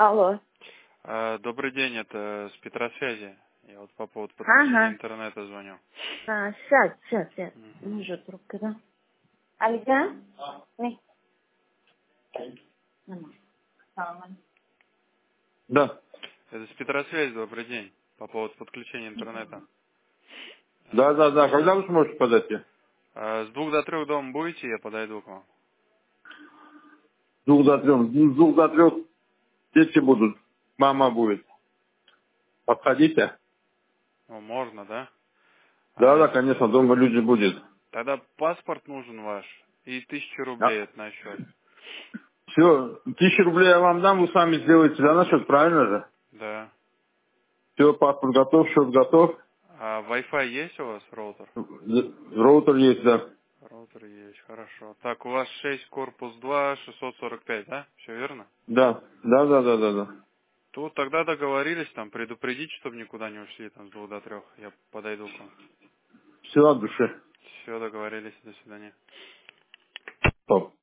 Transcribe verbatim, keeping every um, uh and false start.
Алло. А, Добрый день, это с Петросвязи. Я вот по поводу подключения Ага. интернета звоню. А, сейчас, сейчас, сейчас. Мгм. Ну же, трубка, да? Альга? Не. Нормально. Нормально. Да. Это с Петросвязи, добрый день. По поводу подключения интернета. Да, А, да, да. Когда вы сможете подойти? а, С двух до трех дома будете, я подойду к вам. С двух до трех. С двух до трех дети будут. Мама будет. Подходите. Ну, можно, да? Да, А, да, конечно, дома люди будет. Тогда паспорт нужен ваш и тысяча А, рублей это на счет. все, тысячу рублей я вам дам, вы сами сделаете за наш счет, правильно же? Да. Все, паспорт готов, счет готов. А Wi-Fi есть у вас, роутер? Роутер есть, да. Роутер есть, хорошо. Так, у вас шесть, корпус два, шестьсот сорок пять, да? Все верно? Да, да, да, да, да, да. Тут тогда договорились, там, предупредить, чтобы никуда не ушли, там, с двух до трех. Я подойду к вам. Все от души. Все, договорились, до свидания. Стоп.